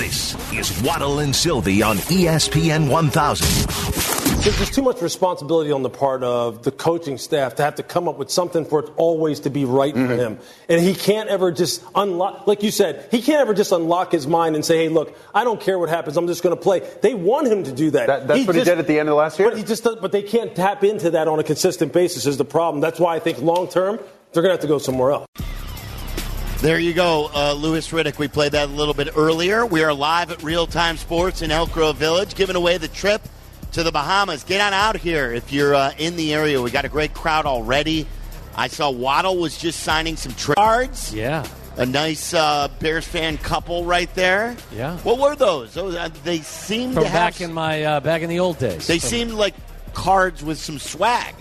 This is Waddle and Sylvie on ESPN 1000. There's too much responsibility on the part of the coaching staff to have to come up with something for it always to be right for him. And he can't ever just unlock, like you said, he can't ever just unlock his mind and say, hey, look, I don't care what happens. I'm just going to play. They want him to do that. That's what he did at the end of last year? But they can't tap into that on a consistent basis is the problem. That's why I think long term, they're going to have to go somewhere else. There you go, Louis Riddick. We played that a little bit earlier. We are live at Real Time Sports in Elk Grove Village, giving away the trip to the Bahamas. Get on out here if you're in the area. We got a great crowd already. I saw Waddle was just signing some cards. Yeah. A nice Bears fan couple right there. Yeah. What were those? They seemed From to have... back in the old days. They seemed like cards with some swag.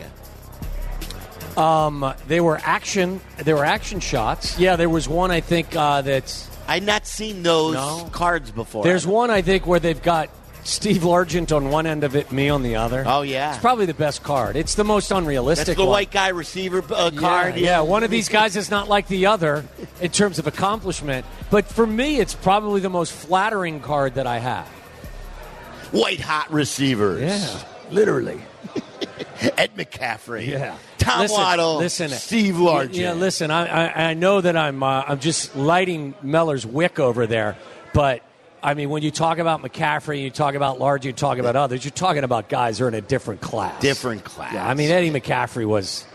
They were action shots. Yeah, there was one I think that's... I'd not seen those cards before. There's one I think where they've got Steve Largent on one end of it, me on the other. Oh, yeah. It's probably the best card. It's the most unrealistic That's the one. white guy receiver card. Yeah, one of these guys is not like the other in terms of accomplishment. But for me, it's probably the most flattering card that I have. White hot receivers. Yeah, literally. Ed McCaffrey. Yeah. Tom Waddle. Steve Largent. Yeah, listen, I know that I'm just lighting Meller's wick over there, but I mean, when you talk about McCaffrey, you talk about Largent, you talk about others, you're talking about guys who are in a different class. Different class. Yeah, I mean, Eddie McCaffrey was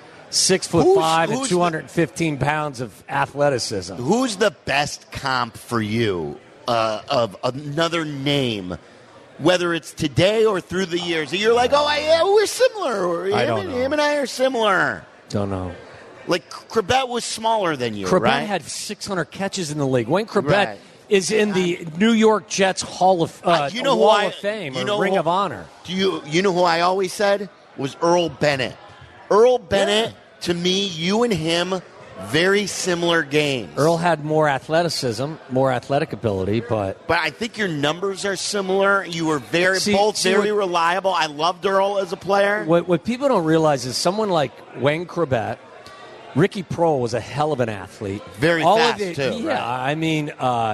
6'5" and 215 pounds of athleticism. Who's the best comp for you of another name? Whether it's today or through the years, you're like, we're similar. Him and I are similar. Don't know. Like, Corbett was smaller than you, Corbett right? had 600 catches in the league. Wayne Corbett is in the New York Jets Hall of Wall of Fame or Ring of Honor. You know who I always said was Earl Bennett. Earl Bennett, to me, you and him, very similar games. Earl had more athleticism, more athletic ability, but I think your numbers are similar. You were very reliable. I loved Earl as a player. What people don't realize is someone like Wayne Corbett, Ricky Proehl was a hell of an athlete. Very fast, too. Yeah, right? I mean,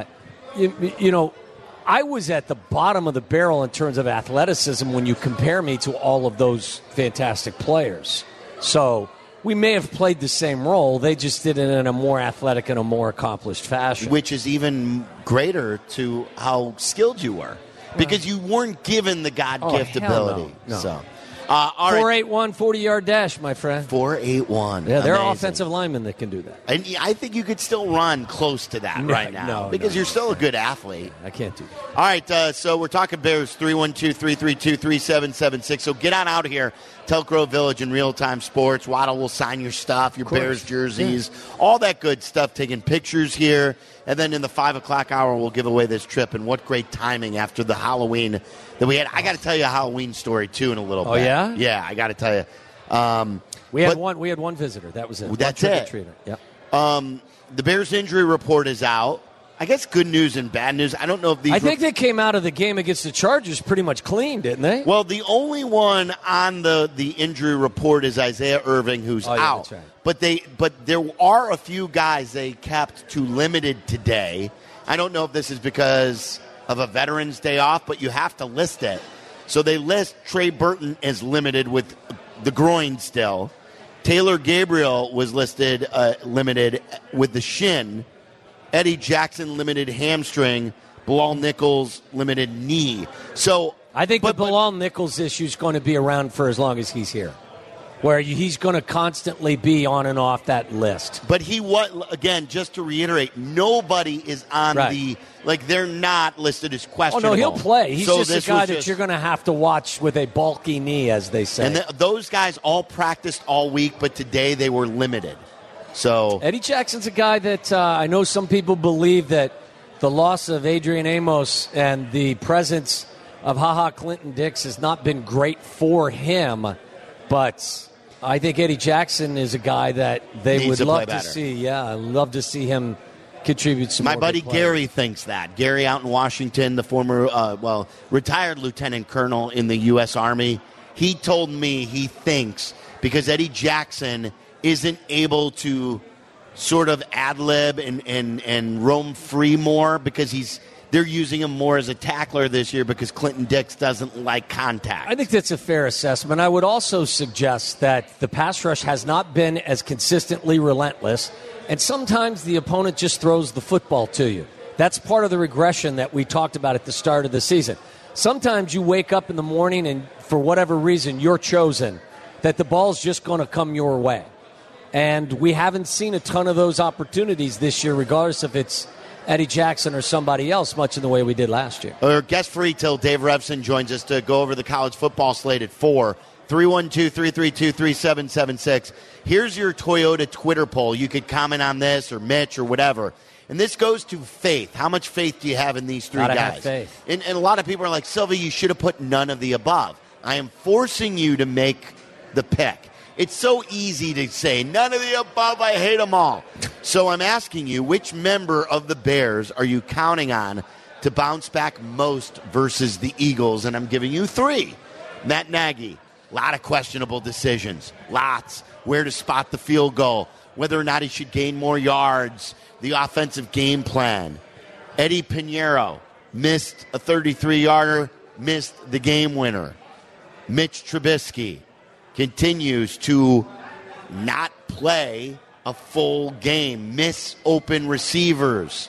you know, I was at the bottom of the barrel in terms of athleticism when you compare me to all of those fantastic players. So we may have played the same role. They just did it in a more athletic and a more accomplished fashion. Which is even greater to how skilled you were. Because you weren't given the God-gift ability. No. So, 4.81 40-yard dash, my friend. 4.81. Yeah, there are Amazing. offensive linemen that can do that. And I think you could still run close to that right now. Because you're still a good athlete. I can't do that. All right, so we're talking Bears, 312-332-3776. So get on out here. Elk Grove Village in Real Time Sports. Waddle will sign your stuff, your Bears jerseys, all that good stuff, taking pictures here. And then in the 5 o'clock hour, we'll give away this trip. And what great timing after the Halloween that we had. I got to tell you a Halloween story, too, in a little bit. Oh, yeah? Yeah, I got to tell you. We had one visitor. That was it. That's one it. Trick-or-treater. Yep. The Bears injury report is out. I guess good news and bad news. I don't know if these... I think they came out of the game against the Chargers pretty much clean, didn't they? Well, the only one on the injury report is Isaiah Irving, who's out. That's right. But there are a few guys they kept to limited today. I don't know if this is because of a Veterans Day off, but you have to list it. So they list Trey Burton as limited with the groin still. Taylor Gabriel was listed limited with the shin. Eddie Jackson limited hamstring. Bilal Nichols limited knee. So I think the Bilal Nichols issue is going to be around for as long as he's here, where he's going to constantly be on and off that list. But again, just to reiterate, nobody is on they're not listed as questionable. Oh, no, he'll play. He's so just a guy that you're going to have to watch with a bulky knee, as they say. And those guys all practiced all week, but today they were limited. So Eddie Jackson's a guy that I know some people believe that the loss of Adrian Amos and the presence of HaHa Clinton-Dix has not been great for him, but I think Eddie Jackson is a guy that they would love to see. Yeah, I'd love to see him contribute some more. My buddy Gary thinks that. Gary out in Washington, the former, retired lieutenant colonel in the U.S. Army, he told me he thinks because Eddie Jackson isn't able to sort of ad-lib and roam free more because they're using him more as a tackler this year because Clinton Dix doesn't like contact. I think that's a fair assessment. I would also suggest that the pass rush has not been as consistently relentless, and sometimes the opponent just throws the football to you. That's part of the regression that we talked about at the start of the season. Sometimes you wake up in the morning and for whatever reason you're chosen that the ball's just going to come your way. And we haven't seen a ton of those opportunities this year, regardless if it's Eddie Jackson or somebody else, much in the way we did last year. Our guest free till Dave Revson joins us to go over the college football slate at 4. 312-332-3776. Here's your Toyota Twitter poll. You could comment on this or Mitch or whatever. And this goes to faith. How much faith do you have in these three Gotta guys? have faith. And a lot of people are like, Sylvie, you should have put none of the above. I am forcing you to make the pick. It's so easy to say, none of the above, I hate them all. So I'm asking you, which member of the Bears are you counting on to bounce back most versus the Eagles? And I'm giving you 3. Matt Nagy, a lot of questionable decisions. Lots. Where to spot the field goal, whether or not he should gain more yards, the offensive game plan. Eddie Pinheiro missed a 33-yarder, missed the game winner. Mitch Trubisky continues to not play a full game, miss open receivers.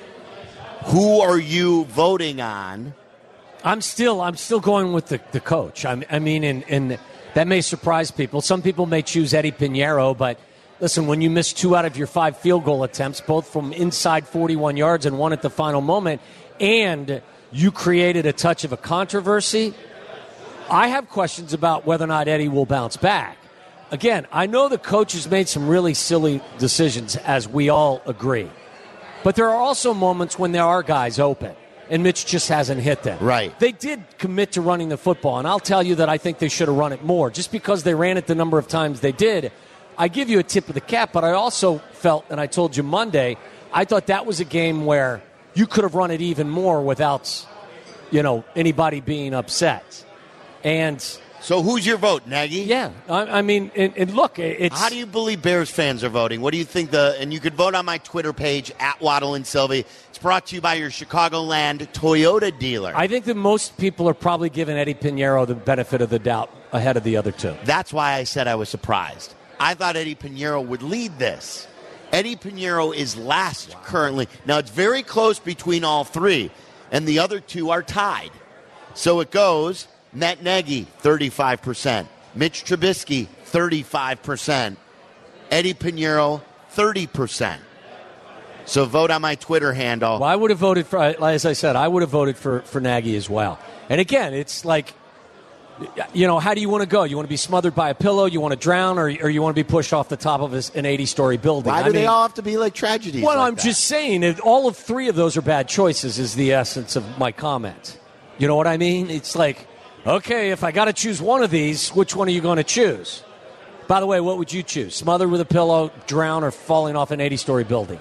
Who are you voting on? I'm still going with the coach. I mean, and that may surprise people. Some people may choose Eddie Pinheiro, but listen, when you miss 2 out of your 5 field goal attempts, both from inside 41 yards and one at the final moment, and you created a touch of a controversy, I have questions about whether or not Eddie will bounce back. Again, I know the coach has made some really silly decisions, as we all agree. But there are also moments when there are guys open, and Mitch just hasn't hit them. Right. They did commit to running the football, and I'll tell you that I think they should have run it more. Just because they ran it the number of times they did, I give you a tip of the cap, but I also felt, and I told you Monday, I thought that was a game where you could have run it even more without, anybody being upset. And so who's your vote, Nagy? Yeah, I mean, and look, it's... How do you believe Bears fans are voting? What do you think and you could vote on my Twitter page, @Waddle and Sylvie. It's brought to you by your Chicagoland Toyota dealer. I think that most people are probably giving Eddie Pinheiro the benefit of the doubt ahead of the other two. That's why I said I was surprised. I thought Eddie Pinheiro would lead this. Eddie Pinheiro is last currently. Now, it's very close between all 3, and the other 2 are tied. So it goes... Matt Nagy, 35%. Mitch Trubisky, 35%. Eddie Pinheiro, 30%. So vote on my Twitter handle. Well, I would have voted for, as I said, I would have voted for Nagy as well. And again, it's like, how do you want to go? You want to be smothered by a pillow? You want to drown? Or you want to be pushed off the top of an 80-story building? Why do they all have to be like tragedies? Well, like I'm that? just saying, all of 3 of those are bad choices is the essence of my comment. You know what I mean? It's like... Okay, if I got to choose one of these, which one are you going to choose? By the way, what would you choose? Smothered with a pillow, drown, or falling off an 80-story building?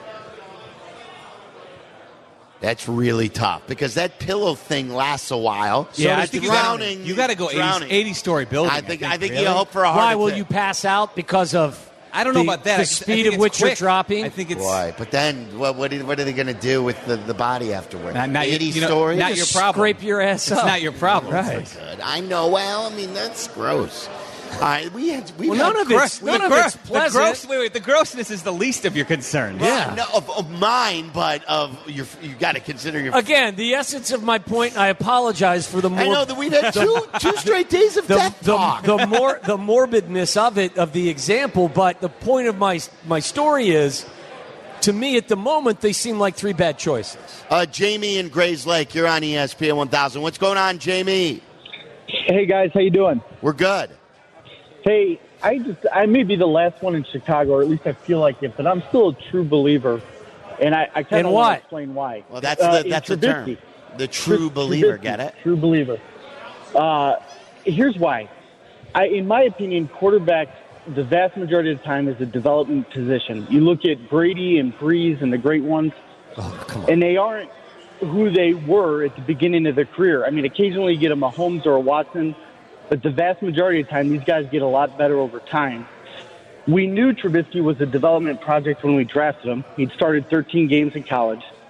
That's really tough because that pillow thing lasts a while. So I think drowning. You got to go 80-story building. I think really. you hope for a heart Why will attack. you pass out because of? I don't know about that. The speed at which you're dropping. I think it's. Boy, but then what are they going to do with the body afterward? Not 80 stories? Not your problem. Scrape your ass up. It's not your problem. Right. Good. I know. Well, I mean that's gross. All right, none of it's pleasant. The grossness is the least of your concerns. Yeah. No, of mine, but you got to consider your. Again, the essence of my point. I apologize for the more. I know that we've had two straight days of death talk. The morbidness of the example, but the point of my story is, to me at the moment they seem like 3 bad choices. Jamie in Grays Lake, you're on ESPN 1000. What's going on, Jamie? Hey guys, how you doing? We're good. Hey, I may be the last one in Chicago, or at least I feel like it, but I'm still a true believer, and I kind of want to explain why. Well, that's the term. The true believer, Trubisky, get it? True believer. Here's why. In my opinion, quarterbacks, the vast majority of the time, is a development position. You look at Brady and Breeze and the great ones, and they aren't who they were at the beginning of their career. I mean, occasionally you get a Mahomes or a Watson, but the vast majority of the time, these guys get a lot better over time. We knew Trubisky was a development project when we drafted him. He'd started 13 games in college.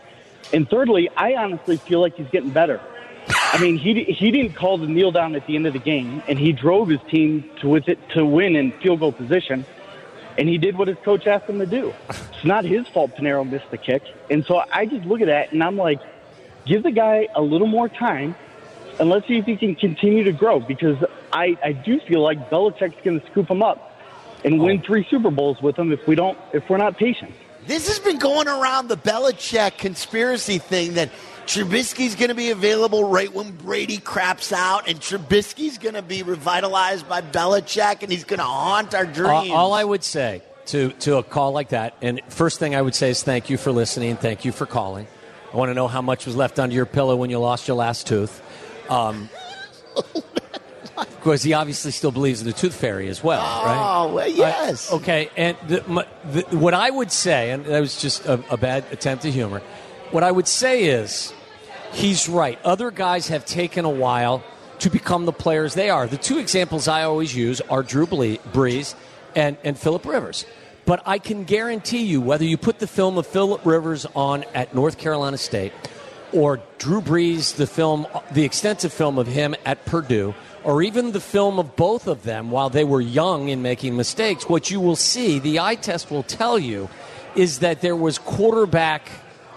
And thirdly, I honestly feel like he's getting better. I mean, he didn't call the kneel down at the end of the game, and he drove his team to win in field goal position, and he did what his coach asked him to do. It's not his fault Pinheiro missed the kick. And so I just look at that, and I'm like, give the guy a little more time, and let's see if he can continue to grow, because I do feel like Belichick's going to scoop him up and win 3 Super Bowls with him if we're not patient. This has been going around the Belichick conspiracy thing that Trubisky's going to be available right when Brady craps out, and Trubisky's going to be revitalized by Belichick, and he's going to haunt our dreams. All I would say to a call like that, and first thing I would say is thank you for listening, thank you for calling. I want to know how much was left under your pillow when you lost your last tooth. Because he obviously still believes in the tooth fairy as well, right? Oh, well, yes. Okay, and what I would say, and that was just a bad attempt at humor, what I would say is he's right. Other guys have taken a while to become the players they are. The 2 examples I always use are Drew Brees and Phillip Rivers. But I can guarantee you, whether you put the film of Phillip Rivers on at North Carolina State or Drew Brees, the extensive film of him at Purdue, or even the film of both of them while they were young and making mistakes, what you will see, the eye test will tell you, is that there was quarterback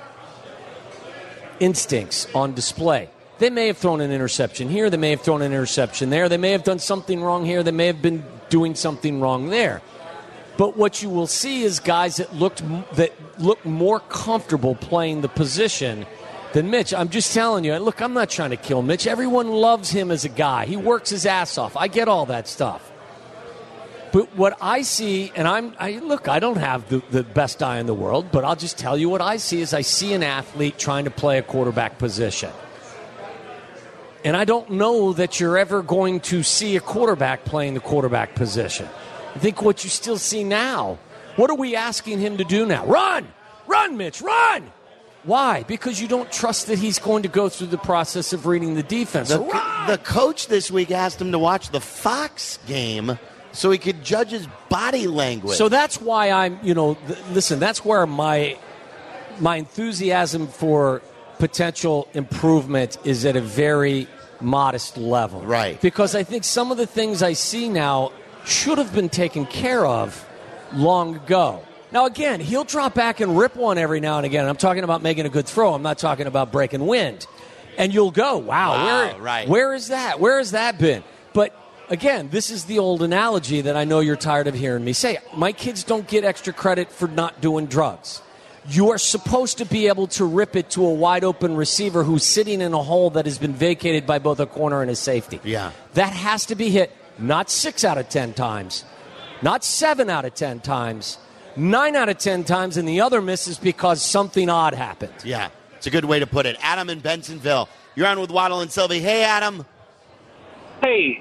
instincts on display. They may have thrown an interception here, they may have thrown an interception there, they may have done something wrong here, they may have been doing something wrong there. But what you will see is guys that look more comfortable playing the position than Mitch. I'm just telling you, look, I'm not trying to kill Mitch. Everyone loves him as a guy. He works his ass off. I get all that stuff. But what I see, and I don't have the best eye in the world, but I'll just tell you what I see is I see an athlete trying to play a quarterback position. And I don't know that you're ever going to see a quarterback playing the quarterback position. I think what you still see now, what are we asking him to do now? Run! Run, Mitch, run! Why? Because you don't trust that he's going to go through the process of reading the defense. The coach this week asked him to watch the Fox game so he could judge his body language. So that's why I'm, listen, that's where my enthusiasm for potential improvement is at a very modest level. Right. Because I think some of the things I see now should have been taken care of long ago. Now, again, he'll drop back and rip one every now and again. I'm talking about making a good throw. I'm not talking about breaking wind. And you'll go, wow, where is that? Where has that been? But, again, this is the old analogy that I know you're tired of hearing me say. My kids don't get extra credit for not doing drugs. You are supposed to be able to rip it to a wide-open receiver who's sitting in a hole that has been vacated by both a corner and a safety. Yeah. That has to be hit not 6 out of 10 times, not 7 out of 10 times, 9 out of 10 times, and the other misses because something odd happened. Yeah, it's a good way to put it. Adam in Bensonville. You're on with Waddle and Sylvie. Hey, Adam. Hey,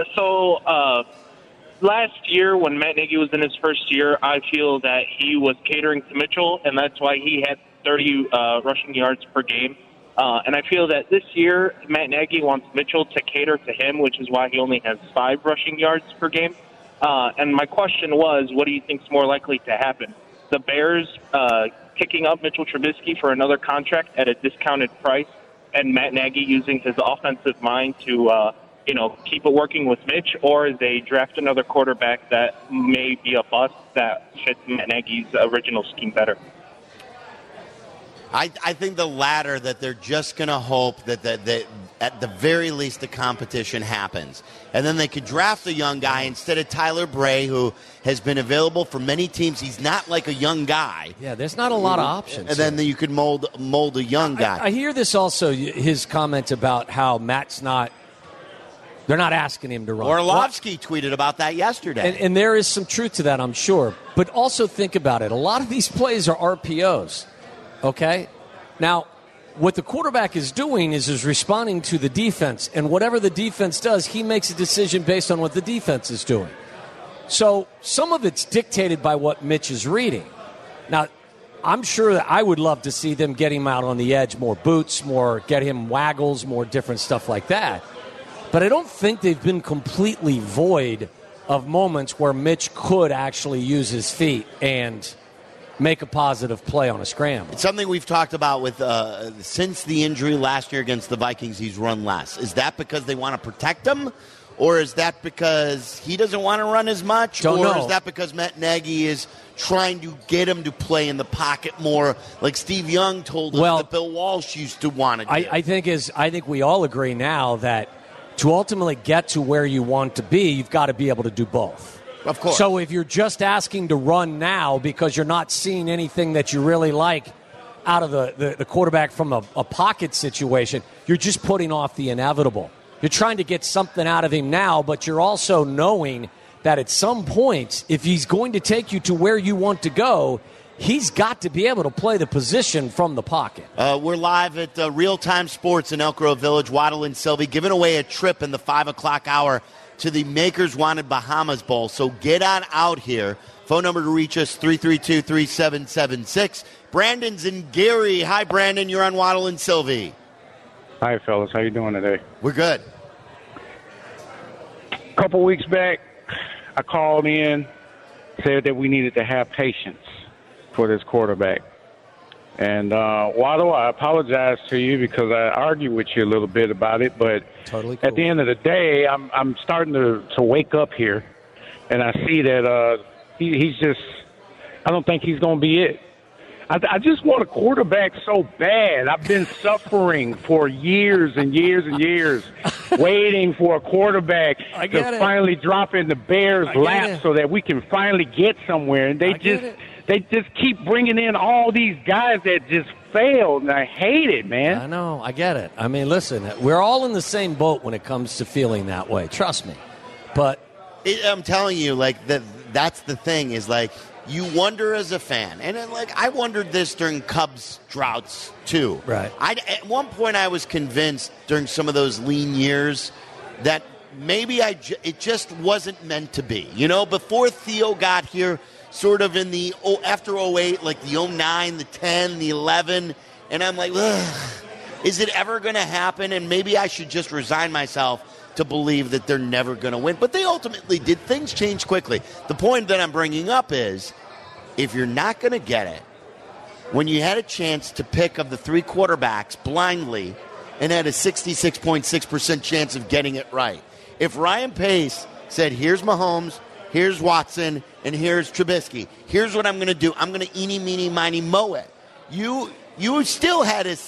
last year when Matt Nagy was in his first year, I feel that he was catering to Mitchell, and that's why he had 30 rushing yards per game. And I feel that this year, Matt Nagy wants Mitchell to cater to him, which is why he only has 5 rushing yards per game. And my question was, what do you think is more likely to happen? The Bears picking up Mitchell Trubisky for another contract at a discounted price, and Matt Nagy using his offensive mind to keep it working with Mitch, or they draft another quarterback that may be a bust that fits Matt Nagy's original scheme better? I think the latter, that they're just going to hope that at the very least the competition happens. And then they could draft a young guy instead of Tyler Bray, who has been available for many teams. He's not like a young guy. Yeah, there's not a lot of options. And then you could mold a young guy. I hear this also, his comment about how Matt's not, they're not asking him to run. Orlovsky tweeted about that yesterday. And there is some truth to that, I'm sure. But also think about it. A lot of these plays are RPOs. Okay? Now, what the quarterback is doing is responding to the defense. And whatever the defense does, he makes a decision based on what the defense is doing. So some of it's dictated by what Mitch is reading. Now, I'm sure that I would love to see them get him out on the edge, more boots, get him waggles, more different stuff like that. But I don't think they've been completely void of moments where Mitch could actually use his feet and make a positive play on a scramble. It's something we've talked about with since the injury last year against the Vikings, he's run less. Is that because they want to protect him? Or is that because he doesn't want to run as much? Don't know. Is that because Matt Nagy is trying to get him to play in the pocket more, like Steve Young told us that Bill Walsh used to want to do? I think we all agree now that to ultimately get to where you want to be, you've got to be able to do both. Of course. So if you're just asking to run now because you're not seeing anything that you really like out of the quarterback from a pocket situation, you're just putting off the inevitable. You're trying to get something out of him now, but you're also knowing that at some point, if he's going to take you to where you want to go, he's got to be able to play the position from the pocket. We're live at Real Time Sports in Elk Grove Village. Waddle and Sylvie giving away a trip in the 5 o'clock hour to the Makers Wanted Bahamas Bowl. So get on out here. Phone number to reach us, 332-3776. Brandon's in Gary. Hi, Brandon. You're on Waddle and Sylvie. Hi, fellas. How you doing today? We're good. A couple weeks back, I called in, said that we needed to have patience for this quarterback. And Waddle, I apologize to you because I argued with you a little bit about it, but totally cool. At the end of the day, I'm starting to wake up here, and I see that he's just – I don't think he's going to be it. I just want a quarterback so bad. I've been suffering for years and years and years waiting for a quarterback to finally drop in the Bears' lap so that we can finally get somewhere. And they just keep bringing in all these guys that just failed, and I hate it, man. I know. I get it. I mean, listen, we're all in the same boat when it comes to feeling that way. Trust me. But I'm telling you, like, that's the thing is, like, you wonder as a fan, and I wondered this during Cubs droughts too. Right. At one point, I was convinced during some of those lean years that maybe it just wasn't meant to be. You know, before Theo got here, sort of in the after 08, like the 09, the 10, the 11, and I'm like, ugh, is it ever going to happen? And maybe I should just resign myself to believe that they're never going to win. But they ultimately did. Things change quickly. The point that I'm bringing up is, if you're not going to get it, when you had a chance to pick of the three quarterbacks blindly and had a 66.6% chance of getting it right, if Ryan Pace said, here's Mahomes, here's Watson, and here's Trubisky, here's what I'm going to do, I'm going to eeny, meeny, miny, mow it, you still had a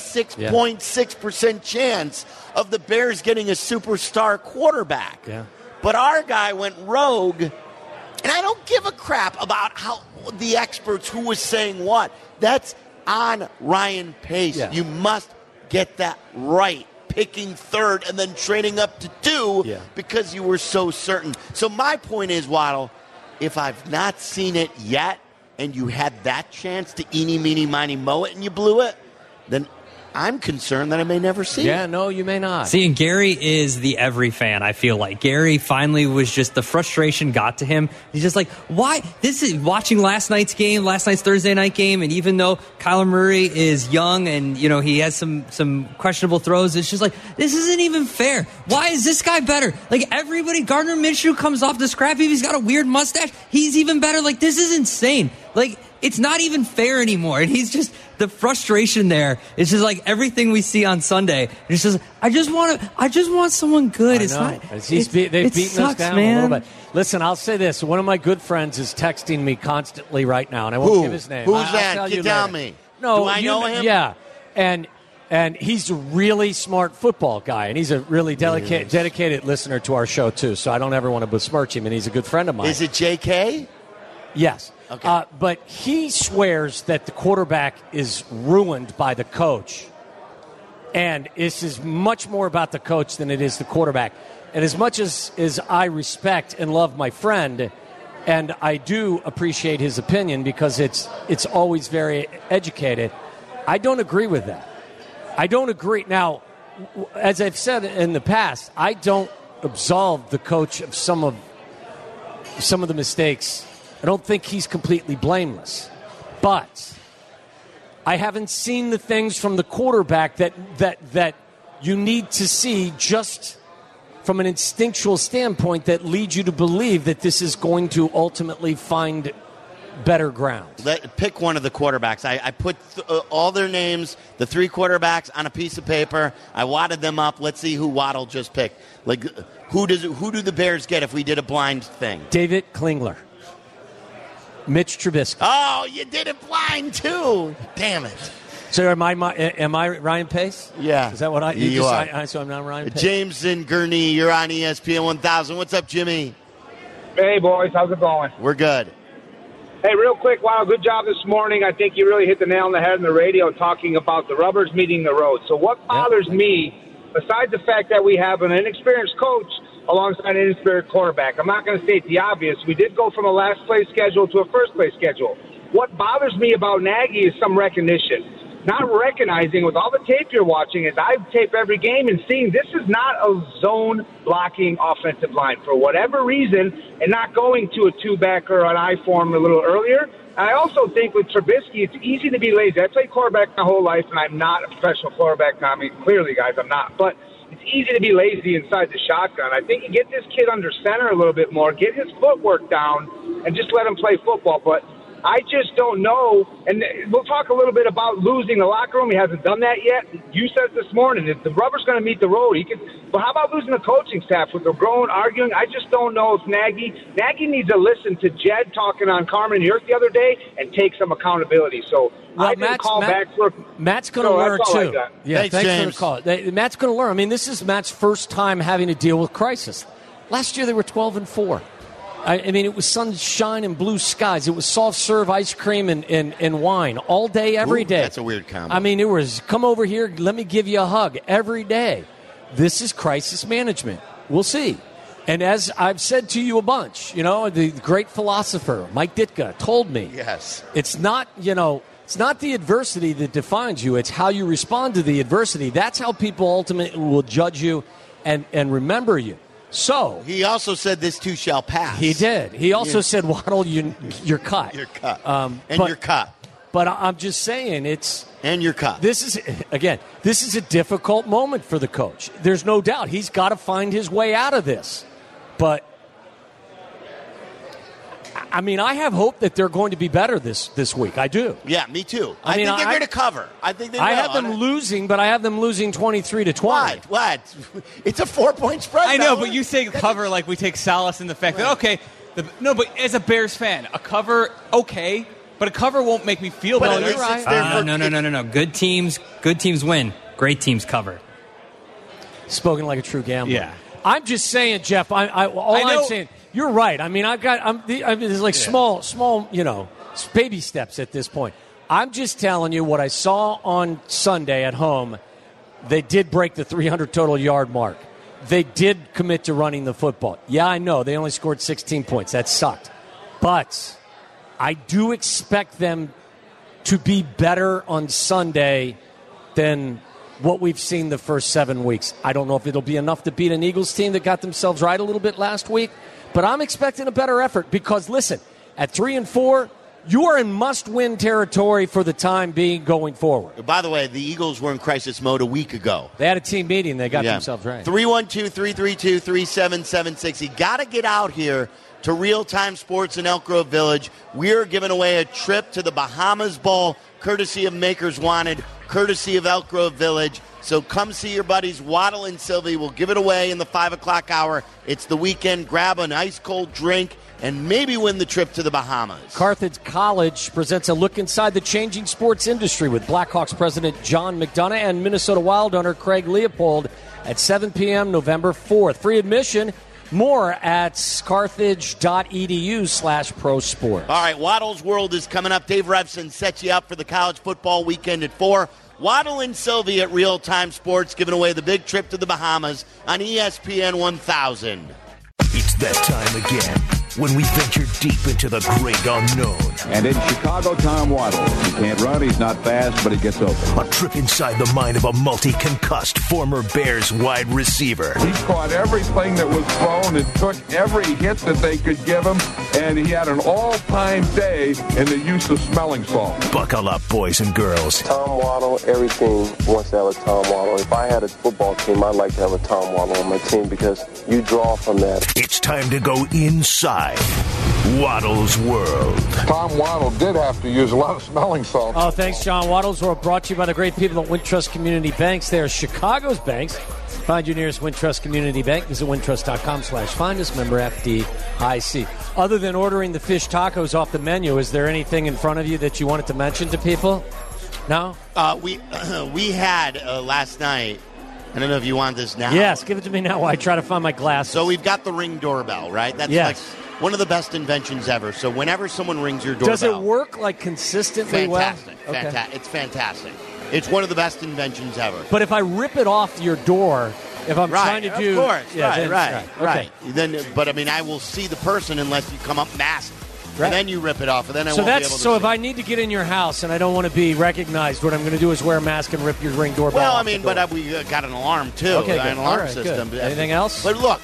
66.6% chance of the Bears getting a superstar quarterback. Yeah. But our guy went rogue, and I don't give a crap about how the experts who was saying what. That's on Ryan Pace. Yeah. You must get that right, picking third and then trading up to 2 because you were so certain. So my point is, Waddle, if I've not seen it yet, and you had that chance to eeny, meeny, miny, mow it, and you blew it, then I'm concerned that I may never see it. Yeah, no, you may not. See, and Gary is the every fan, I feel like. Gary finally was just, the frustration got to him. He's just like, why? This is watching last night's Thursday night game, and even though Kyler Murray is young and, you know, he has some questionable throws, it's just like, this isn't even fair. Why is this guy better? Like, everybody, Gardner Minshew comes off the scrap heap, he's got a weird mustache, he's even better. Like, this is insane. Like, it's not even fair anymore. And he's just, the frustration there. It's just like everything we see on Sunday. It's just, I just want someone good. It's not. They've beaten us down a little bit. Listen, I'll say this. One of my good friends is texting me constantly right now, and I won't give his name. Who's that? Tell me. No, do I know him? Yeah, and he's a really smart football guy, and he's a really dedicated listener to our show too. So I don't ever want to besmirch him, and he's a good friend of mine. Is it J.K.? Yes. Okay. But he swears that the quarterback is ruined by the coach. And this is much more about the coach than it is the quarterback. And as much as I respect and love my friend, and I do appreciate his opinion because it's always very educated, I don't agree with that. I don't agree. Now, as I've said in the past, I don't absolve the coach of some of the mistakes. I don't think he's completely blameless. But I haven't seen the things from the quarterback that you need to see just from an instinctual standpoint that lead you to believe that this is going to ultimately find better ground. Pick one of the quarterbacks. I put all their names, the 3 quarterbacks, on a piece of paper. I wadded them up. Let's see who Waddle just picked. Like, who do the Bears get if we did a blind thing? David Klingler. Mitch Trubisky. Oh, you did it blind, too. Damn it. So am I Ryan Pace? Yeah. Is that what you are? So I'm not Ryan Pace? James and Gurney, you're on ESPN 1000. What's up, Jimmy? Hey, boys. How's it going? We're good. Hey, real quick, wow, good job this morning. I think you really hit the nail on the head on the radio talking about the rubbers meeting the road. So what bothers me, besides the fact that we have an inexperienced coach alongside an inexperienced quarterback, I'm not going to state the obvious. We did go from a last-place schedule to a first-place schedule. What bothers me about Nagy is some recognition. Not recognizing with all the tape you're watching is I tape every game and seeing this is not a zone blocking offensive line for whatever reason and not going to a 2-back or an I-form a little earlier. And I also think with Trubisky, it's easy to be lazy. I played quarterback my whole life, and I'm not a professional quarterback now. I mean, clearly, guys, I'm not. But it's easy to be lazy inside the shotgun. I think you get this kid under center a little bit more, get his footwork down, and just let him play football. But I just don't know, and we'll talk a little bit about losing the locker room. He hasn't done that yet. You said this morning, if the rubber's going to meet the road, he could. But how about losing the coaching staff with the growing arguing? I just don't know if Nagy needs to listen to Jed talking on Carmen York the other day and take some accountability. So I didn't call back for. Matt's going to learn too. Yeah, thanks James. For the call. Matt's going to learn. I mean, this is Matt's first time having to deal with crisis. Last year they were 12-4. I mean, it was sunshine and blue skies. It was soft serve ice cream and wine all day, every day. That's a weird combo. I mean, it was come over here, let me give you a hug every day. This is crisis management. We'll see. And as I've said to you a bunch, the great philosopher Mike Ditka told me, yes, it's not the adversity that defines you. It's how you respond to the adversity. That's how people ultimately will judge you and remember you. So he also said this too shall pass. He did. He also said, Waddle, you're cut. You're cut. You're cut. But I'm just saying and you're cut. This is a difficult moment for the coach. There's no doubt. He's got to find his way out of this. But I mean, I have hope that they're going to be better this week. I do. Yeah, me too. I think they're going to cover. I think they will. I have them losing, but I have them losing 23-20. What? It's a 4-point spread. I know, but you say cover like we take solace in the fact that, okay, but as a Bears fan, a cover, okay, but a cover won't make me feel better. No. Good teams win. Great teams cover. Spoken like a true gambler. Yeah. I'm just saying, Jeff, I'm saying, you're right. I mean, there's like small, baby steps at this point. I'm just telling you what I saw on Sunday at home. They did break the 300 total yard mark. They did commit to running the football. Yeah, I know. They only scored 16 points. That sucked. But I do expect them to be better on Sunday than what we've seen the first 7 weeks. I don't know if it'll be enough to beat an Eagles team that got themselves right a little bit last week, but I'm expecting a better effort because, listen, at 3-4, you are in must-win territory for the time being going forward. By the way, the Eagles were in crisis mode a week ago. They had a team meeting. They got themselves right. 312-332-3776. You got to get out here to Real Time Sports in Elk Grove Village. We're giving away a trip to the Bahamas Bowl, courtesy of Makers Wanted, courtesy of Elk Grove Village. So come see your buddies Waddle and Sylvie. We'll give it away in the 5 o'clock hour. It's the weekend. Grab an ice-cold drink and maybe win the trip to the Bahamas. Carthage College presents a look inside the changing sports industry with Blackhawks president John McDonough and Minnesota Wild owner Craig Leopold at 7 p.m. November 4th. Free admission. More at carthage.edu/prosport. All right, Waddle's World is coming up. Dave Revson sets you up for the college football weekend at 4. Waddle and Sylvie at Real Time Sports giving away the big trip to the Bahamas on ESPN 1000. It's that time again when we venture deep into the great unknown. And in Chicago, Tom Waddle. He can't run, he's not fast, but he gets open. A trip inside the mind of a multi-concussed former Bears wide receiver. He caught everything that was thrown and took every hit that they could give him, and he had an all-time day in the use of smelling salt. Buckle up, boys and girls. Tom Waddle, every team wants to have a Tom Waddle. If I had a football team, I'd like to have a Tom Waddle on my team because you draw from that. It's time to go inside Waddle's World. Tom Waddle did have to use a lot of smelling salts. Oh, thanks, John. Waddle's World brought to you by the great people at Wintrust Community Banks. They are Chicago's banks. Find your nearest Wintrust Community Bank. Visit wintrust.com/find us. Member FDIC. Other than ordering the fish tacos off the menu, is there anything in front of you that you wanted to mention to people? No? We had last night. I don't know if you want this now. Yes, give it to me now while I try to find my glasses. So we've got the Ring doorbell, right? That's yes. like one of the best inventions ever. So whenever someone rings your doorbell. Does it work like consistently fantastic, well? Okay. It's fantastic. It's one of the best inventions ever. But if I rip it off your door, if I'm trying to do... Of course, yeah, right. Then, but, I mean, I will see the person unless you come up masked. Right. And then you rip it off, and then I won't be able to So if I need to get in your house and I don't want to be recognized, what I'm going to do is wear a mask and rip your Ring doorbell Well, off I mean, the door. but we got an alarm, too. Okay, an alarm system. Good. Anything else? But look,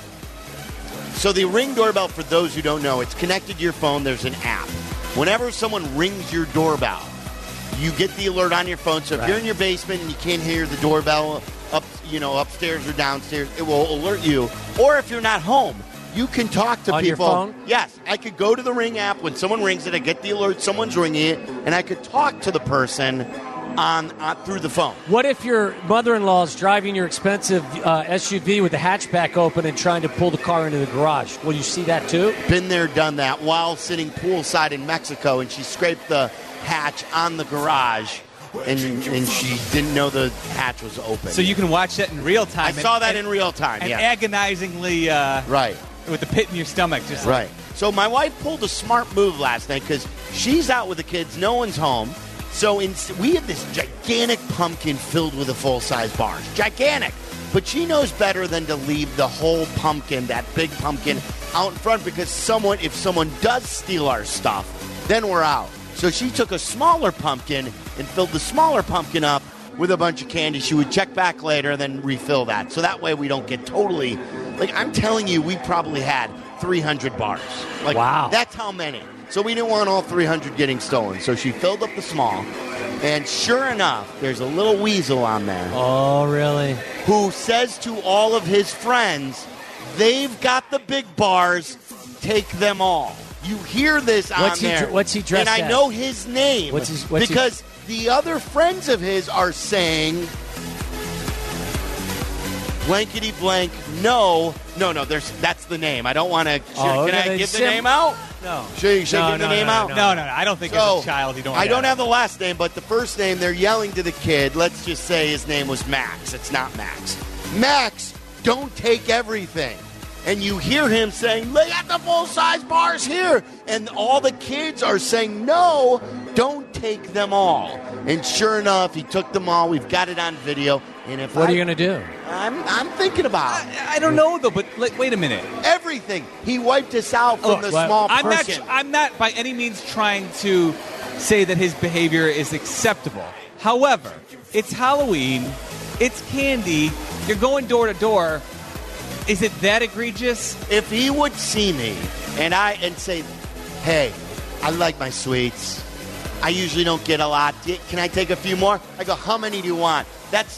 so the Ring doorbell, for those who don't know, it's connected to your phone. There's an app. Whenever someone rings your doorbell, you get the alert on your phone. So if you're in your basement and you can't hear the doorbell upstairs or downstairs, it will alert you. Or if you're not home, you can talk to on people. Your phone? Yes, I could go to the Ring app when someone rings it. I get the alert, someone's ringing it, and I could talk to the person on through the phone. What if your mother-in-law is driving your expensive SUV with the hatchback open and trying to pull the car into the garage? Will you see that too? Been there, done that, while sitting poolside in Mexico, and she scraped the hatch on the garage, and she didn't know the hatch was open. So you can watch that in real time. I saw that in real time, and yeah. agonizingly... right. With the pit in your stomach. Just right. So my wife pulled a smart move last night because she's out with the kids. No one's home. So we have this gigantic pumpkin filled with a full-size bar. Gigantic. But she knows better than to leave the whole pumpkin, that big pumpkin, out in front because if someone does steal our stuff, then we're out. So she took a smaller pumpkin and filled the smaller pumpkin up with a bunch of candy. She would check back later and then refill that. So that way we don't get totally... Like, I'm telling you, we probably had 300 bars. Like, wow. That's how many. So we didn't want all 300 getting stolen. So she filled up the small. And sure enough, there's a little weasel on there. Oh, really? Who says to all of his friends, they've got the big bars, take them all. You hear this on there. What's he dressed as? And I know his name. Because the other friends of his are saying... Blankety blank. No. That's the name. I don't want to. Can I give the name out? No. Should give the name out? No. I don't think as a child you don't. I don't have the last name, but the first name. They're yelling to the kid. Let's just say his name was Max. It's not Max. Max, don't take everything. And you hear him saying, "They got the full-size bars here," and all the kids are saying, "No, don't take them all." And sure enough, he took them all. We've got it on video. And what are you going to do? I'm thinking about it. I don't know, though, but wait a minute. Everything. He wiped us out from the small person. I'm not by any means trying to say that his behavior is acceptable. However, it's Halloween. It's candy. You're going door to door. Is it that egregious? If he would see me and say, "Hey, I like my sweets. I usually don't get a lot. Can I take a few more?" I go, "How many do you want?"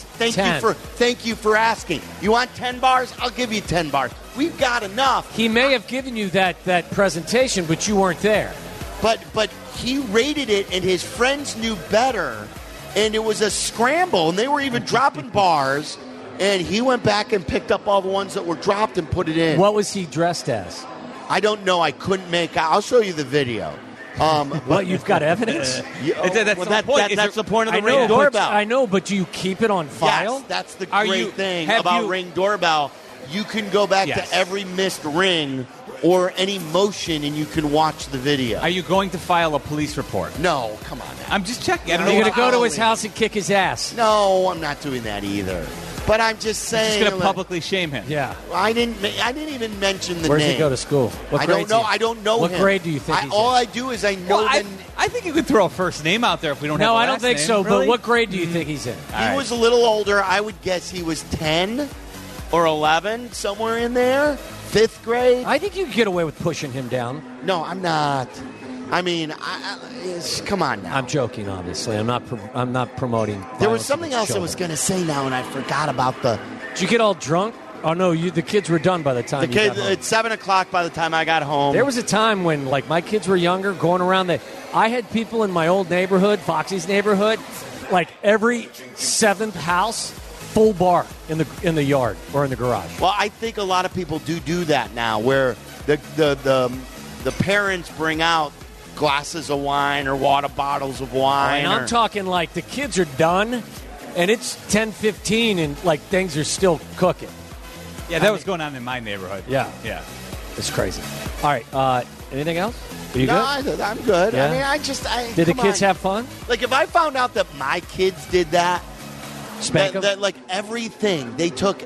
Thank you for asking. You want 10 bars? I'll give you 10 bars. We've got enough. He may have given you that presentation, but you weren't there. But he rated it, and his friends knew better, and it was a scramble, and they were even dropping bars, and he went back and picked up all the ones that were dropped and put it in. What was he dressed as? I don't know. I couldn't make out. I'll show you the video. You've got evidence? That's the point of the Ring doorbell. I know, but do you keep it on file? Yes, that's the great thing about Ring doorbell. You can go back to every missed ring or any motion, and you can watch the video. Are you going to file a police report? No, come on now. I'm just checking. Are you going to go to his house and kick his ass? No, I'm not doing that either. But I'm just saying. You're just going to publicly shame him. Yeah. I didn't even mention the Where's name. he go to school? I don't know. I don't know what him. What grade do you think he's all in? I do is I know that. I think you could throw a first name out there if we don't have No, a I last don't think name. so. Really? But what grade do you think he's in? He was a little older. I would guess he was 10 or 11, somewhere in there. 5th grade. I think you could get away with pushing him down. No, I'm not. I mean, come on now. I'm joking, obviously. I'm not promoting. There was something else I was going to say now, and I forgot about the. Did you get all drunk? Oh, no, the kids were done by the time The you kids, got home. it's 7 o'clock by the time I got home. There was a time when, like, my kids were younger, going around I had people in my old neighborhood, Foxy's neighborhood, like every 7th house, full bar in the yard or in the garage. Well, I think a lot of people do that now, where the parents bring out glasses of wine or water bottles of wine. And I'm talking like the kids are done, and it's 10:15, and like things are still cooking. Yeah, that was going on in my neighborhood. Yeah. It's crazy. All right, anything else? Are you good? I'm good. Yeah? I mean, Did the come kids on. have fun? Like, if I found out that my kids did that, Spank 'em? that like everything they took,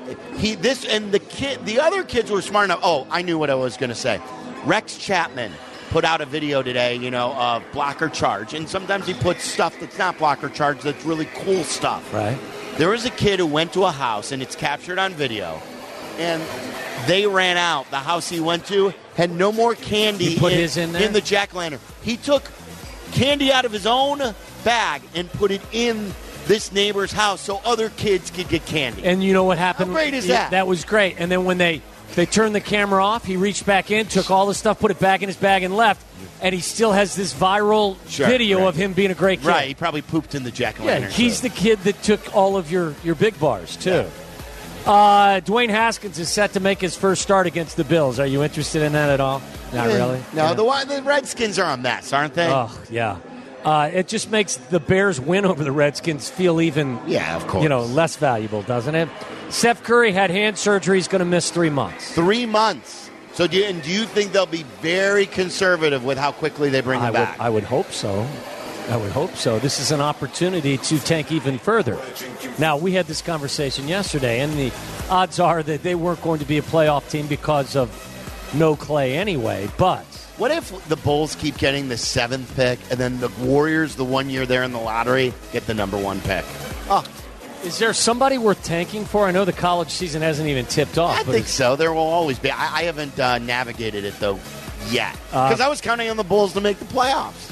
the other kids were smart enough. Oh, I knew what I was going to say. Rex Chapman put out a video today, of block or charge, and sometimes he puts stuff that's not block or charge that's really cool stuff. Right. There was a kid who went to a house, and it's captured on video, and they ran out. The house he went to had no more candy He put his in there? in the jack-o'-lantern. He took candy out of his own bag and put it in this neighbor's house so other kids could get candy. And you know what happened? How great is that? That was great. And then when they turned the camera off, he reached back in, took all the stuff, put it back in his bag, and left. And he still has this viral video of him being a great kid. Right, he probably pooped in the jack-o'-lantern. Yeah, he's the kid that took all of your big bars, too. Dwayne Haskins is set to make his first start against the Bills. Are you interested in that at all? Not really? No, the Redskins are a mess, aren't they? Oh, yeah. It just makes the Bears' win over the Redskins feel even of course. Less valuable, doesn't it? Steph Curry had hand surgery. He's going to miss 3 months. 3 months. So do you think they'll be very conservative with how quickly they bring him back? I would hope so. This is an opportunity to tank even further. Now, we had this conversation yesterday, and the odds are that they weren't going to be a playoff team because of no Clay anyway, but... What if the Bulls keep getting the 7th pick, and then the Warriors, the 1 year they're in the lottery, get the number 1 pick? Oh. Is there somebody worth tanking for? I know the college season hasn't even tipped off. I think so. There will always be. I haven't navigated it, though, yet. Because I was counting on the Bulls to make the playoffs.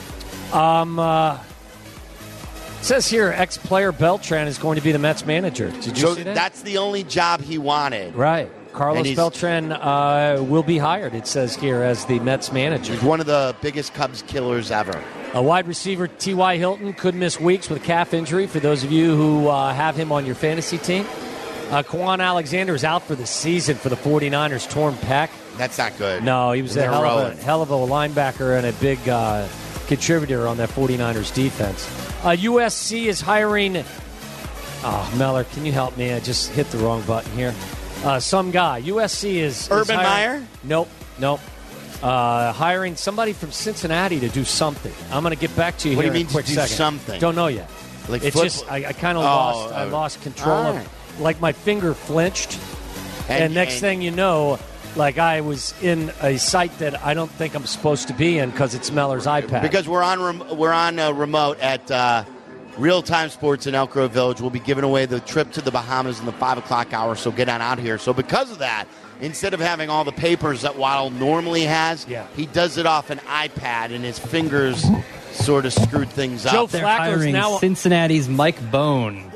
It says here, ex-player Beltran is going to be the Mets manager. Did you see that? That's the only job he wanted. Right. Carlos Beltran will be hired, it says here, as the Mets manager. He's one of the biggest Cubs killers ever. A wide receiver, T.Y. Hilton, could miss weeks with a calf injury for those of you who have him on your fantasy team. Quan Alexander is out for the season for the 49ers, torn pec. That's not good. No, he was a hell of a linebacker and a big contributor on that 49ers defense. USC is hiring... Oh, Meller, can you help me? I just hit the wrong button here. Some guy. USC is... Urban Meyer? Nope. Hiring somebody from Cincinnati to do something. I'm going to get back to you here in a quick second. What do you mean to do something? Don't know yet. Like it's just I kind of lost control of... Like my finger flinched, and next thing you know, like I was in a site that I don't think I'm supposed to be in because it's Meller's iPad. Because we're on remote at Real Time Sports in Elk Grove Village. We'll be giving away the trip to the Bahamas in the 5 o'clock hour, so get on out here. So because of that, instead of having all the papers that Waddle normally has, he does it off an iPad, and his fingers sort of screwed things up. Joe They're Flacco's hiring now Cincinnati's Mike Bone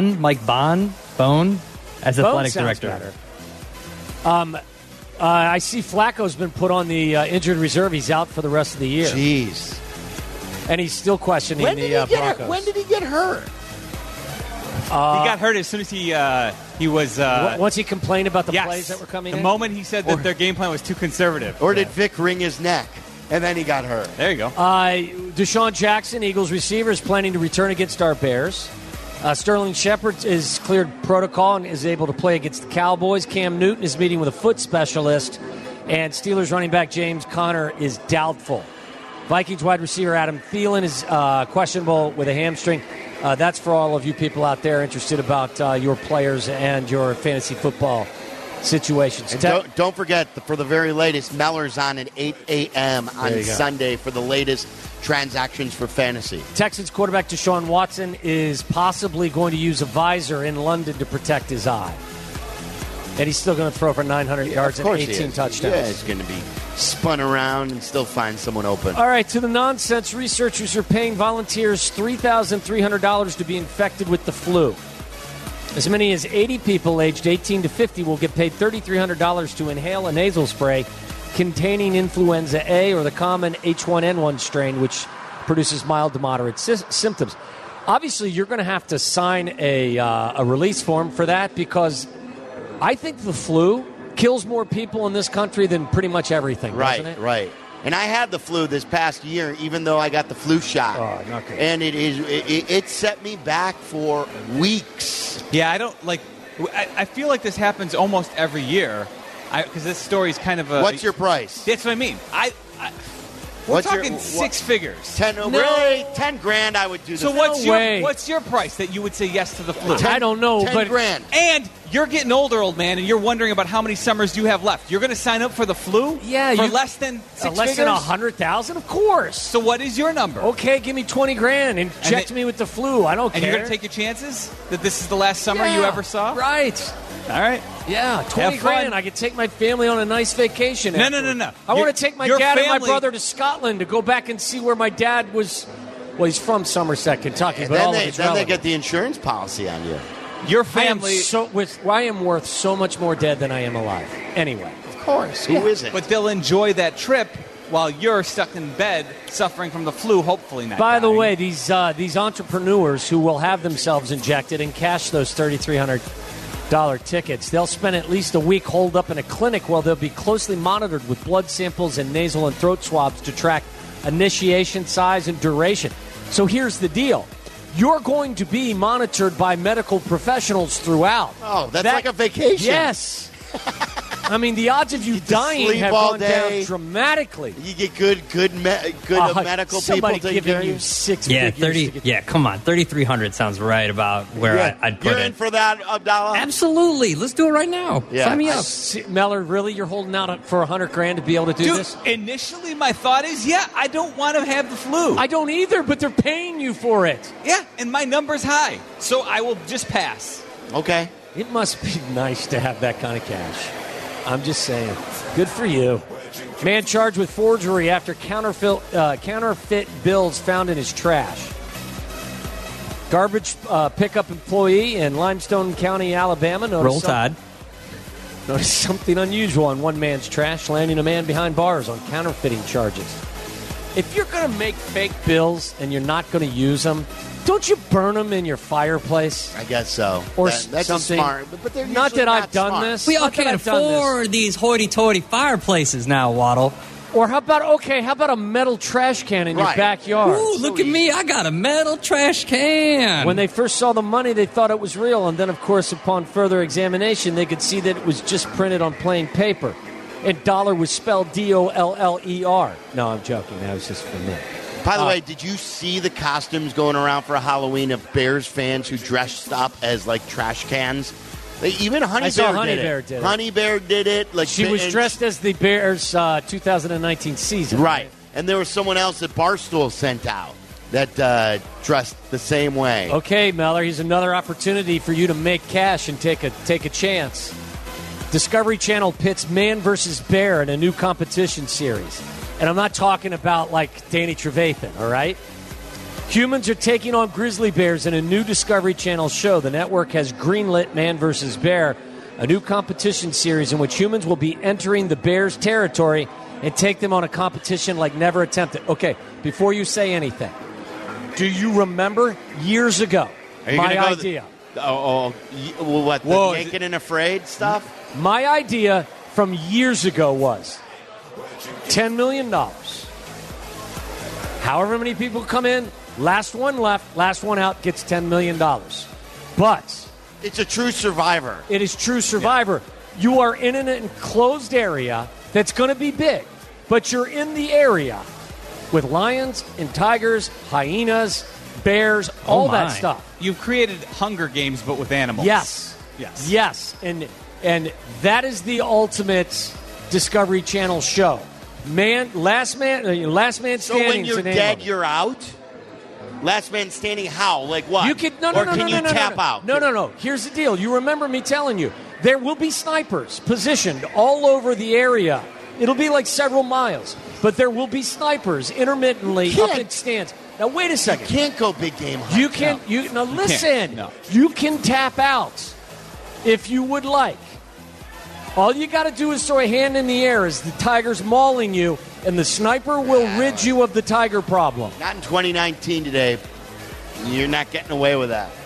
as athletic director. Better. I see Flacco's been put on the injured reserve. He's out for the rest of the year. Jeez. And he's still questioning the Broncos. When did he get hurt? He got hurt as soon as he was... once he complained about the plays that were coming in? The moment he said that their game plan was too conservative. Or did Vic wring his neck, and then he got hurt? There you go. Deshaun Jackson, Eagles receiver, is planning to return against our Bears. Sterling Shepard is cleared protocol and is able to play against the Cowboys. Cam Newton is meeting with a foot specialist. And Steelers running back James Conner is doubtful. Vikings wide receiver Adam Thielen is questionable with a hamstring. That's for all of you people out there interested about your players and your fantasy football situations. And don't forget, for the very latest, Meller's on at 8 a.m. on Sunday for the latest transactions for fantasy. Texans quarterback Deshaun Watson is possibly going to use a visor in London to protect his eye. And he's still going to throw for 900 yards and 18 touchdowns. Yeah, he's going to be spun around and still find someone open. All right, to the nonsense, researchers are paying volunteers $3,300 to be infected with the flu. As many as 80 people aged 18 to 50 will get paid $3,300 to inhale a nasal spray containing influenza A or the common H1N1 strain, which produces mild to moderate symptoms. Obviously, you're going to have to sign a release form for that because I think the flu kills more people in this country than pretty much everything, doesn't it? Right. And I had the flu this past year, even though I got the flu shot. Oh, not good. And it set me back for weeks. Yeah, I don't like. I feel like this happens almost every year, because this story is kind of a. What's your price? That's what I mean. We're talking six figures. 10 really? 10 grand I would do this. So what's your price that you would say yes to the flu? I don't know. 10 grand. And you're getting older, old man, and you're wondering about how many summers you have left. You're going to sign up for the flu? Yeah. For less than six less figures? than 100,000? Of course. So what is your number? Okay, give me 20 grand and inject me with the flu. I don't care. And you're going to take your chances that this is the last summer you ever saw? Right. All right. Yeah, 20 grand. I could take my family on a nice vacation. No. I want to take my dad and my brother to Scotland to go back and see where my dad was. Well, he's from Somerset, Kentucky, And but then all of his they relatives. get the insurance policy on you. Your family. I am worth so much more dead than I am alive. Anyway. Of course. Who isn't? But they'll enjoy that trip while you're stuck in bed suffering from the flu, hopefully not. By the way, these entrepreneurs who will have themselves injected and cash those $3,300 tickets, they'll spend at least a week holed up in a clinic while they'll be closely monitored with blood samples and nasal and throat swabs to track initiation, size, and duration. So here's the deal. You're going to be monitored by medical professionals throughout. Oh, that's like a vacation. Yes. I mean, the odds of you dying have gone down dramatically. You get good medical somebody people giving taking you six Yeah, figures. come on. 3,300 sounds right about where I'd put You're it. in for that, Abdallah? Absolutely. Let's do it right now. Yeah. Sign me up. Meller, really? You're holding out for $100,000 to be able to do this? Initially, my thought is, I don't want to have the flu. I don't either, but they're paying you for it. Yeah, and my number's high, so I will just pass. Okay. It must be nice to have that kind of cash. I'm just saying. Good for you. Man charged with forgery after counterfeit bills found in his trash. Garbage pickup employee in Limestone County, Alabama. Roll Tide. Noticed something unusual on one man's trash, landing a man behind bars on counterfeiting charges. If you're going to make fake bills and you're not going to use them, don't you burn them in your fireplace? I guess so. Or that's something. smart. But they're Not usually that I've done smart. this. We all Not that can't I've done this. afford these hoity-toity fireplaces now, Waddle. Or how about a metal trash can in your backyard? Ooh, look at me. I got a metal trash can. When they first saw the money, they thought it was real. And then, of course, upon further examination, they could see that it was just printed on plain paper. And dollar was spelled D-O-L-L-E-R. No, I'm joking. That was just for me. By the way, did you see the costumes going around for Halloween of Bears fans who dressed up as, like, trash cans? Even Honey Bear did it. Honey Bear did it. Like she was dressed as the Bears' 2019 season. Right. And there was someone else that Barstool sent out that dressed the same way. Okay, Meller, here's another opportunity for you to make cash and take a chance. Discovery Channel pits Man versus Bear in a new competition series. And I'm not talking about, like, Danny Trevathan, all right? Humans are taking on grizzly bears in a new Discovery Channel show. The network has greenlit Man vs. Bear, a new competition series in which humans will be entering the bears' territory and take them on a competition like never attempted. Okay, before you say anything, do you remember years ago my idea? What, the Naked and Afraid stuff? My idea from years ago was $10 million. However many people come in, last one left, last one out gets $10 million. But it's a true Survivor. It is true Survivor. Yeah. You are in an enclosed area that's going to be big, but you're in the area with lions and tigers, hyenas, bears, all that stuff. You've created Hunger Games, but with animals. Yes. And that is the ultimate Discovery Channel show. Last man standing. So when you're dead, you're out? Last man standing how? Like what? You could can you tap out? No. Here's the deal. You remember me telling you, there will be snipers positioned all over the area. It'll be like several miles. But there will be snipers intermittently up in stands. Now, wait a second. You can't go big game hunting. You can. Now, listen. No. You can tap out if you would like. All you got to do is throw a hand in the air as the tiger's mauling you, and the sniper will rid you of the tiger problem. Not in 2019 today. You're not getting away with that.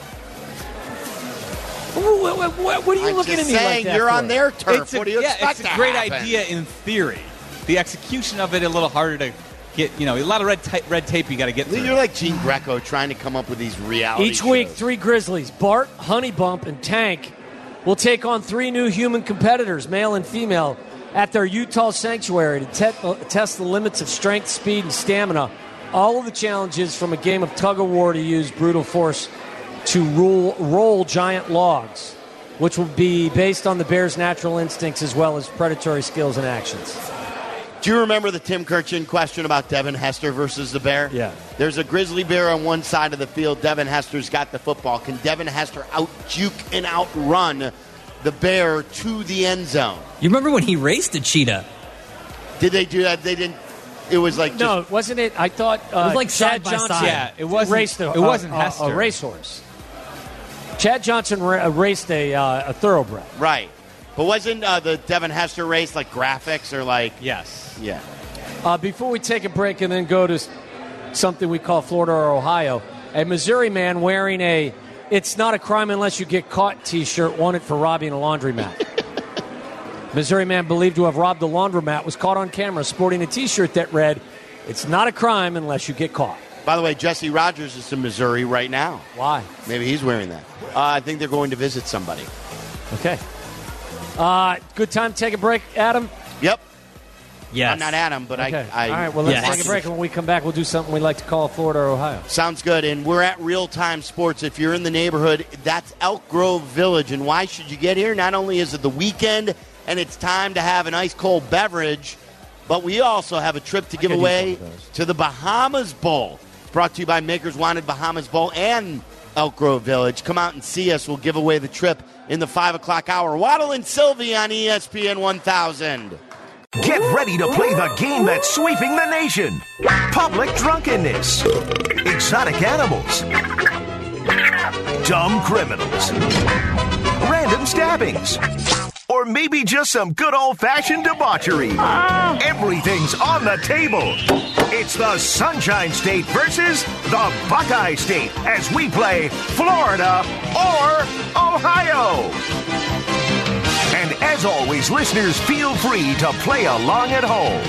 What are you looking at me like that you're for? on their turf. What do you expect it's a to great happen? idea in theory. The execution of it a little harder to get. A lot of red tape you got to get through. You're like Gene Greco trying to come up with these reality Each week, shows. 3 Grizzlies, Bart, Honeybump, and Tank, will take on 3 new human competitors, male and female, at their Utah sanctuary to test the limits of strength, speed, and stamina. All of the challenges from a game of tug-of-war to use brutal force to roll giant logs, which will be based on the bear's natural instincts as well as predatory skills and actions. Do you remember the Tim Kirchin question about Devin Hester versus the bear? Yeah. There's a grizzly bear on one side of the field. Devin Hester's got the football. Can Devin Hester out-juke and outrun the bear to the end zone? You remember when he raced a cheetah? Did they do that? They didn't. It was like just, No, wasn't it? I thought It was like Chad side by Johnson side. Yeah, it wasn't. raced It wasn't a Hester. racehorse. Chad Johnson raced a thoroughbred. right. But wasn't the Devin Hester race like graphics or like? Yes. Yeah. Before we take a break and then go to something we call Florida or Ohio, a Missouri man wearing a "It's not a crime unless you get caught" T-shirt wanted for robbing a laundromat. Missouri man believed to have robbed a laundromat was caught on camera sporting a T-shirt that read, "It's not a crime unless you get caught." By the way, Jesse Rogers is in Missouri right now. Why? Maybe he's wearing that. I think they're going to visit somebody. Okay. Good time to take a break, Adam? Yep. Yes. I'm not Adam, but Okay. I All right, well, let's Yes. take a break. And when we come back, we'll do something we like to call Florida or Ohio. Sounds good. And we're at Real Time Sports. If you're in the neighborhood, that's Elk Grove Village. And why should you get here? Not only is it the weekend and it's time to have an ice cold beverage, but we also have a trip to give away to the Bahamas Bowl. It's brought to you by Makers Wanted Bahamas Bowl and Elk Grove Village. Come out and see us. We'll give away the trip in the 5 o'clock hour. Waddle and Sylvie on ESPN 1000. Get ready to play the game that's sweeping the nation. Public drunkenness, exotic animals, dumb criminals, random stabbings, or maybe just some good old-fashioned debauchery. Everything's on the table. It's the Sunshine State versus the Buckeye State as we play Florida or Ohio. And as always, listeners, feel free to play along at home.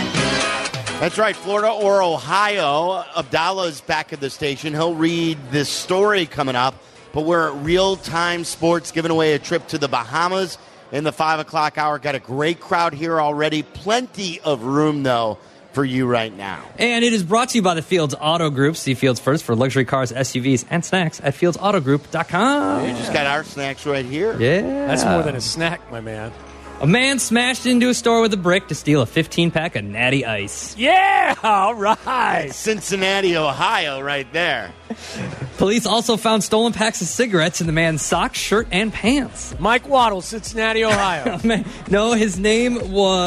That's right, Florida or Ohio. Abdallah's back at the station. He'll read this story coming up. But we're at Real Time Sports giving away a trip to the Bahamas in the 5 o'clock hour. Got a great crowd here already. Plenty of room, though, for you right now. And it is brought to you by the Fields Auto Group. See Fields first for luxury cars, SUVs, and snacks at fieldsautogroup.com. You just got our snacks right here. Yeah. That's more than a snack, my man. A man smashed into a store with a brick to steal a 15-pack of Natty Ice. Yeah, all right. Cincinnati, Ohio, right there. Police also found stolen packs of cigarettes in the man's socks, shirt, and pants. Mike Waddle, Cincinnati, Ohio. No, his name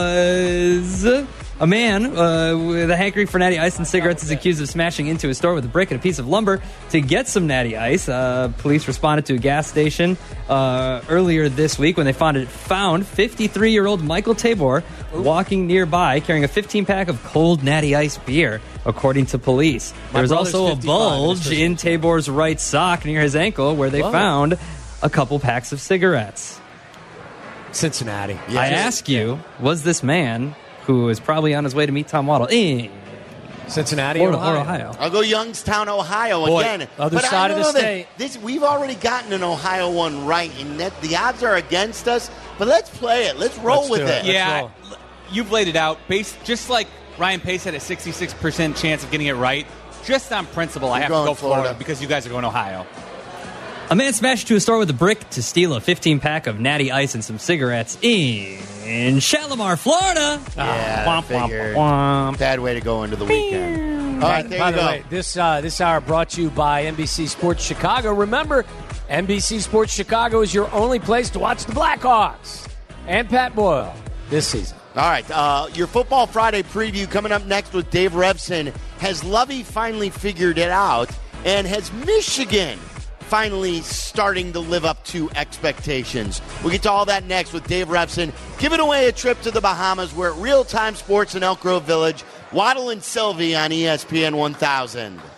was... A man with a hankering for Natty Ice and cigarettes is accused of smashing into a store with a brick and a piece of lumber to get some Natty Ice. Police responded to a gas station earlier this week when they found 53-year-old Michael Tabor walking nearby carrying a 15-pack of cold Natty Ice beer, according to police. There was also a bulge in Tabor's right sock near his ankle where they found a couple packs of cigarettes. Cincinnati. Yeah. I ask you, was this man... who is probably on his way to meet Tom Waddle in Cincinnati or Ohio. Ohio. I'll go Youngstown, Ohio Boy, again. other but side I of know the that state. we've already gotten an Ohio one right, and that the odds are against us. But let's play it. Let's roll with it. Yeah, you've laid it out. Just like Ryan Pace had a 66% chance of getting it right. Just on principle, I have to go Florida because you guys are going Ohio. A man smashed into a store with a brick to steal a 15-pack of Natty Ice and some cigarettes in Shalimar, Florida. Yeah, bad way to go into the weekend. All right, there By you the go. way, this hour brought to you by NBC Sports Chicago. Remember, NBC Sports Chicago is your only place to watch the Blackhawks and Pat Boyle this season. All right, your Football Friday preview coming up next with Dave Revson. Has Lovey finally figured it out? And has Michigan finally starting to live up to expectations? We'll get to all that next with Dave Revson. Giving away a trip to the Bahamas. We're at Real Time Sports in Elk Grove Village. Waddle and Sylvie on ESPN 1000.